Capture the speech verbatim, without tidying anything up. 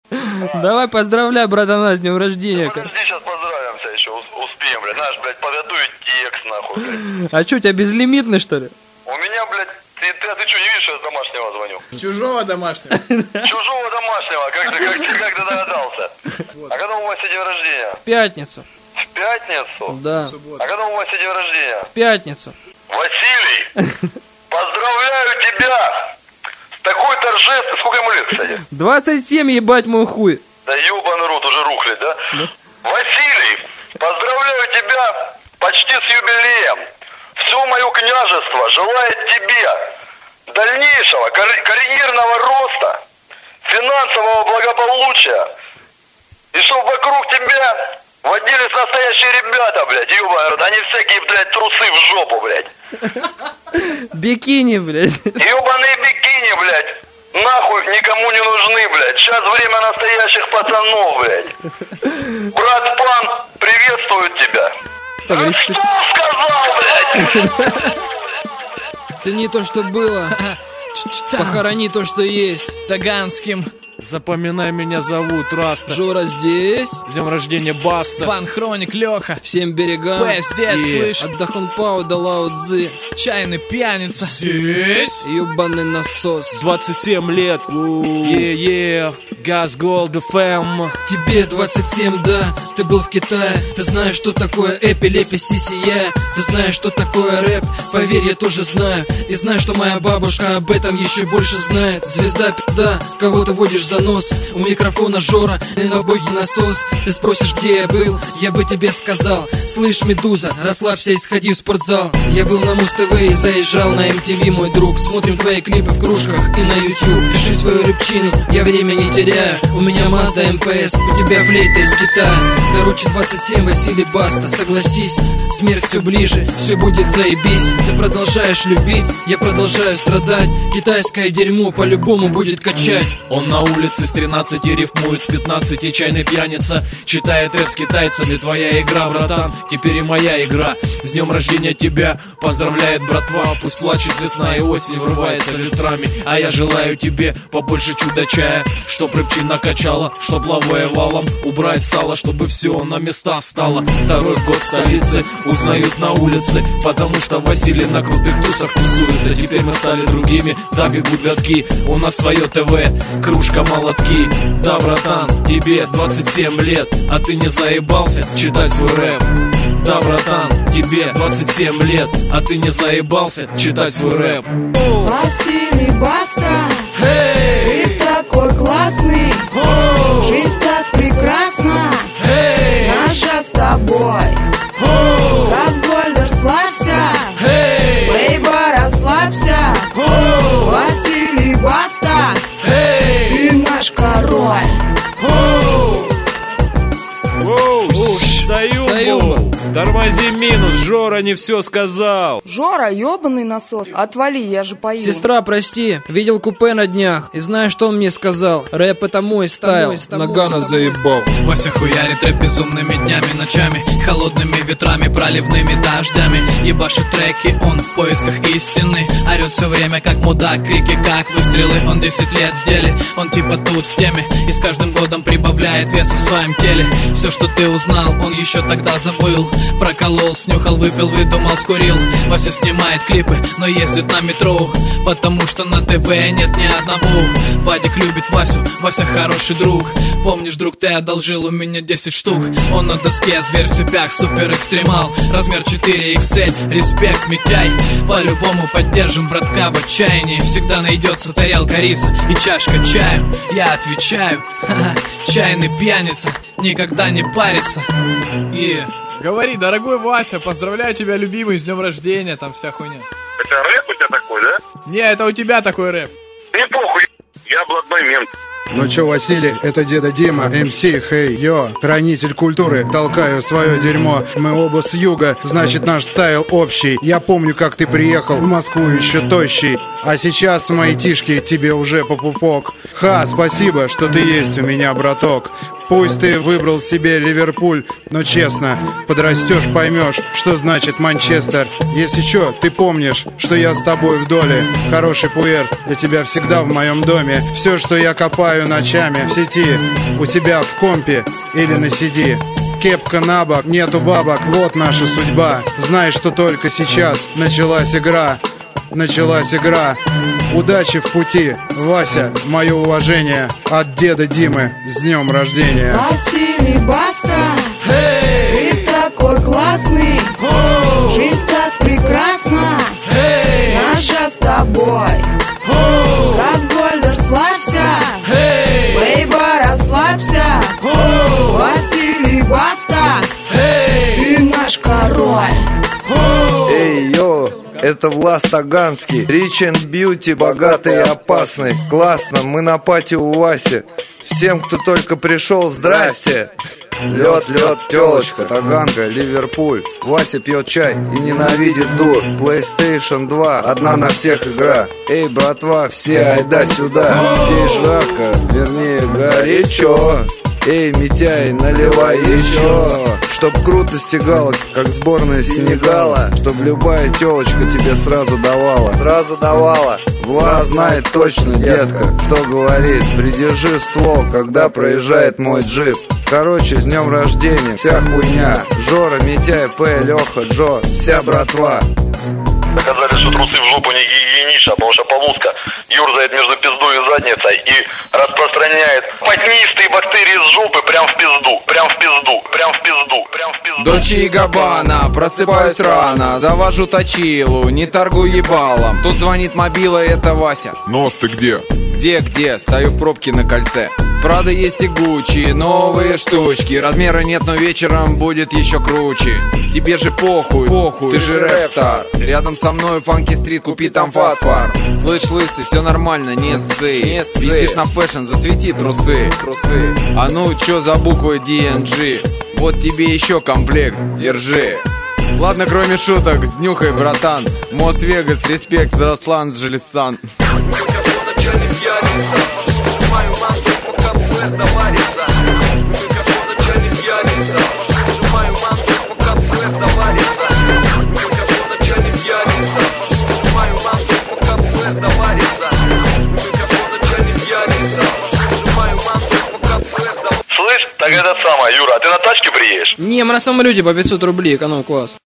Давай поздравляй, братана, с днем рождения. Подожди, сейчас поздравимся еще, успеем, блядь. Знаешь, блядь, подготовить текст, нахуй, блядь. А что, у тебя безлимитный, что ли? У меня, блядь, ты, ты, а ты что, не видишь, что я с домашнего звоню? С чужого домашнего. Чужого домашнего, как ты, как, ты, как ты догадался? Вот. А когда у Васи день рождения? В пятницу. В пятницу? Да. А когда у Васи день рождения? В пятницу. Василий, поздравляю тебя с такой торжественной... Сколько ему лет, кстати? двадцать семь, ебать мой хуй. Да ебаный рот, уже рухлит, да? Да. Василий, поздравляю тебя почти с юбилеем. Все мое княжество желает тебе дальнейшего кар- карьерного роста, финансового благополучия. И чтобы вокруг тебя водились настоящие ребята, блядь, ебаный рот. Они всякие, блядь, трусы в жопу, блядь. Бикини, блядь. Ебаные бикини, блядь. Нахуй никому не нужны, блядь. Сейчас время настоящих пацанов, блядь. Брат Пан приветствует тебя. Ты что сказал, блядь? Цени то, что было. Похорони то, что есть. Таганским. Запоминай, меня зовут Раста. Жора здесь. С днем рождения, Баста. Пан Хроник, Леха. Всем берегам. П здесь, И... слышь. Отдахон Пау да Лао Цзы. Чайный пьяница. Здесь. Ёбаный насос. двадцать семь лет. Е-е. Газ Голд эф эм. Тебе двадцать семь, да, ты был в Китае. Ты знаешь, что такое эпи, лепи, сисия. Ты знаешь, что такое рэп. Поверь, я тоже знаю. И знаю, что моя бабушка об этом еще больше знает. Звезда, пизда, кого ты водишь за нос. У микрофона Жора, и на боги насос. Ты спросишь, где я был, я бы тебе сказал. Слышь, Медуза, расслабься и сходи в спортзал. Я был на Муз-ТВ и заезжал на эм ти ви, мой друг. Смотрим твои клипы в кружках и на YouTube. Пиши свою рыбчину, я время не теряю. У меня Mazda эм пэ эс, у тебя флейта из Китая. Короче, двадцать семь, Василий Баста, согласись. Смерть все ближе, все будет заебись. Ты продолжаешь любить, я продолжаю страдать. Китайское дерьмо по-любому будет качать. Он на улице с тринадцати рифмует с пятнадцати, чайный пьяница. Читает рэп с китайцами, твоя игра, братан. Теперь и моя игра. С днем рождения тебя поздравляет братва. Пусть плачет весна и осень врывается ветрами. А я желаю тебе побольше чуда чая, чтоб рыбчина качала, чтоб лавое валом. Убрать сало, чтобы все на места стало. Второй год в столице узнают на улице, потому что Василий на крутых тусах тусуется. Теперь мы стали другими, да, бегут годки. У нас свое ТВ, кружка, молотки. Да, братан, тебе двадцать семь лет, а ты не заебался читать свой рэп. Да, братан, тебе двадцать семь лет, а ты не заебался читать свой рэп. Василий Баста, Hey! ты такой классный, Oh! жизнь так прекрасна, Hey! наша с тобой. Oh! Газгольдер, славься, Hey! Лейба, расслабься. Oh! Василий Баста, Hey! ты наш король. Оу! Оу! Стою, Стою, мол. Тормози минус, Жора не все сказал. Жора, ёбаный насос, отвали, я же пою. Сестра, прости, видел купе на днях. И знаешь, что он мне сказал? Рэп это мой стайл. Нагана заебал. Вася хуярит рэп безумными днями, ночами, холодными ветрами, проливными дождями. Ебашит треки, он в поисках истины. Орет все время как мудак, крики как выстрелы. Он десять лет в деле, он типа тут в теме. И с каждым годом прибавляет веса в своем теле. Все, что ты узнал, он еще тогда забыл. Проколол, снюхал, выпил, выдумал, скурил. Вася снимает клипы, но ездит на метро, потому что на ТВ нет ни одного. Вадик любит Васю, Вася хороший друг. Помнишь, друг, ты одолжил у меня десять штук. Он на доске, зверь в цепях, супер экстремал. Размер четыре икс эль, респект, Митяй. По-любому поддержим братка в отчаянии. Всегда найдется тарелка риса и чашка чаю. Я отвечаю, ха-ха, чайный пьяница никогда не парится. Yeah. Говори, дорогой Вася, поздравляю тебя, любимый, с днем рождения, там вся хуйня. Это рэп у тебя такой, да? Не, это у тебя такой рэп. Не похуй, я блатной мент. Ну чё, Василий, это деда Дима, эм си, хей, йо, хранитель культуры, толкаю свое дерьмо. Мы оба с юга, значит наш стайл общий. Я помню, как ты приехал в Москву еще тощий, а сейчас мои тишки тебе уже по пупок. Ха, спасибо, что ты есть у меня, браток. Пусть ты выбрал себе Ливерпуль, но честно, подрастешь, поймешь, что значит Манчестер. Если чё, ты помнишь, что я с тобой в доле. Хороший пуэр, для тебя всегда в моем доме. Все, что я копаю ночами в сети, у тебя в компе или на си ди. Кепка на бок, нету бабок, вот наша судьба. Знай, что только сейчас началась игра. Началась игра. Удачи в пути, Вася, мое уважение от деда Димы. С днем рождения. Василий Баста, hey! Ты такой классный, oh! Жизнь так прекрасна, hey! Наша с тобой, oh! Разгольдер, славься, hey! Бейба, расслабься, oh! Василий Баста, hey! Ты наш король, oh! Эй, йо! Это Влас Таганский, Rich and Beauty, богатый и опасный. Классно, мы на пати у Васи. Всем, кто только пришел, здрасте. Лед, лед, телочка, Таганка, Ливерпуль. Вася пьет чай и ненавидит дур. PlayStation два, одна на всех игра. Эй, братва, все айда сюда. Здесь жарко, вернее горячо. Эй, Митяй, наливай еще. Чтоб круто стегала, как сборная Сенегала. Чтоб любая телочка тебе сразу давала. Сразу давала. Влад знает точно, детка, что говорит. Придержи ствол, когда проезжает мой джип. Короче, с днем рождения, вся хуйня. Жора, Митяй, П, Леха, Джо, вся братва. Доказали, что трусы в жопу не гигиенично, потому что полоска юрзает между пиздой и задницей и распространяет потнистые бактерии с жопы прям в пизду, прям в пизду, прям в пизду, прям в пизду. Дольче и Габбана, просыпаюсь рано, завожу точилу, не торгую ебалом. Тут звонит мобила, это Вася. Нос, ты где? Где-где? Стою в пробке на кольце. Правда, есть и Гуччи, новые штучки. Размера нет, но вечером будет еще круче. Тебе же похуй, похуй, ты же рэп-стар. Рядом со мной Фанки Стрит, купи там фатфар. Слышь, лысый, все нормально, не ссы, не ссы. Видишь на фэшн, засвети трусы, трусы. А ну, чё за буквы ди эн джи? Вот тебе еще комплект, держи. Ладно, кроме шуток, с днюхой, братан. Мос-Вегас, респект, Руслан Джилисан. Слышь, так это самое, Юра, а ты на тачке приедешь? Не, мы на самолете по пятьсот рублей, эконом-класс.